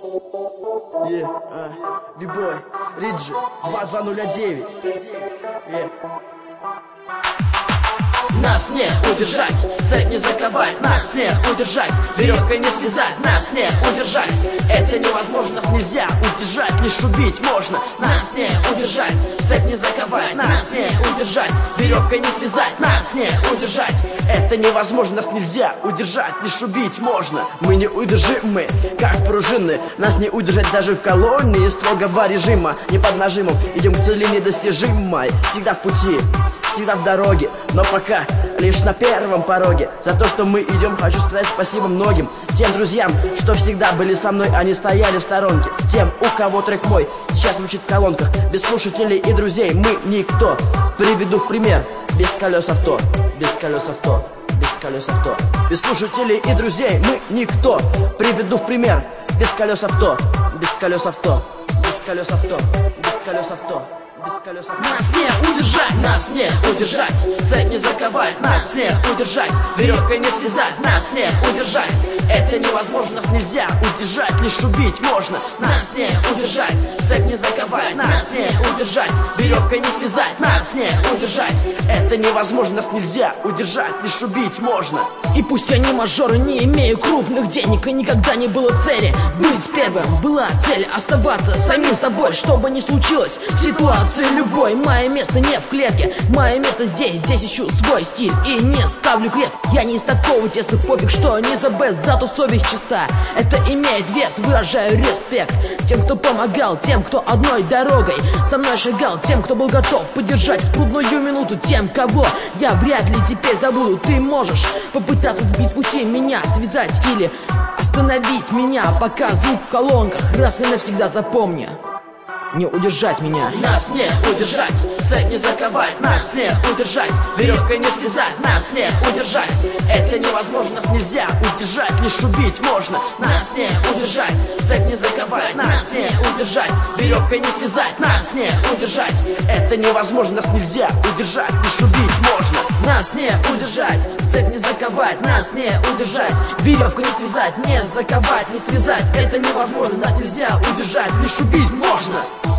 Бибой, Риджи, 2209. Нас не удержать, цепь не заковать, нас не удержать, веревкой не связать, нас не удержать. Это невозможно, нас нельзя удержать, лишь убить можно. Нас не удержать, цепь не заковать, нас не удержать, веревкой не связать, нас не удержать. Это невозможно, нас нельзя удержать, лишь убить можно. Мы не удержимы, как пружины. Нас не удержать даже в колонии строгого режима. Не под нажимом, идем к цели недостижимой. Всегда в пути, всегда в дороге, но пока лишь на первом пороге. За то, что мы идем, хочу сказать спасибо многим. Тем друзьям, что всегда были со мной, они стояли в сторонке. Тем, у кого трек мой сейчас звучит в колонках. Без слушателей и друзей мы никто. Приведу в пример: без колес авто, без колес авто, без колес авто. Без слушателей и друзей мы никто. Приведу в пример: без колес авто, без колес авто, без колес авто, без колес авто. Нас не удержать, нас не удержать, цепь не заковать, нас не удержать, веревкой не связать, нас не удержать. Это невозможно, нас нельзя удержать, лишь убить можно. Нас не удержать, цепь не заковать, нас не удержать, веревкой не связать, нас не удержать. Это невозможно, нас нельзя удержать, лишь убить можно. И пусть я не мажор и не имею крупных денег, и никогда не было цели быть первым, была цель оставаться самим собой, что бы ни случилось в ситуации любой. Мое место не в клетке, мое место здесь ищу свой стиль и не ставлю крест. Я не из такого теста, пофиг, что не за бест, зато совесть чиста, это имеет вес. Выражаю респект тем, кто помогал, тем, кто одной дорогой со мной шагал, тем, кто был готов поддержать в трудную минуту, тем, кого я вряд ли теперь забуду. Ты можешь попытаться сбить пути, меня связать или остановить меня, пока звук в колонках. Раз и навсегда запомни: не удержать меня. Нас не удержать, цепь не заковать, нас не удержать, веревкой не связать, нас не удержать. Это невозможно, нас нельзя удержать, лишь убить можно. Нас не удержать, цепь не заковать, нас не удержать, веревкой не связать, нас не удержать. Это невозможно, нас нельзя удержать, лишь убить можно. Нас не удержать, цепь не заковать, нас не удержать, веревку не связать, не заковать, не связать. Это невозможно, нас нельзя удержать, лишь убить можно.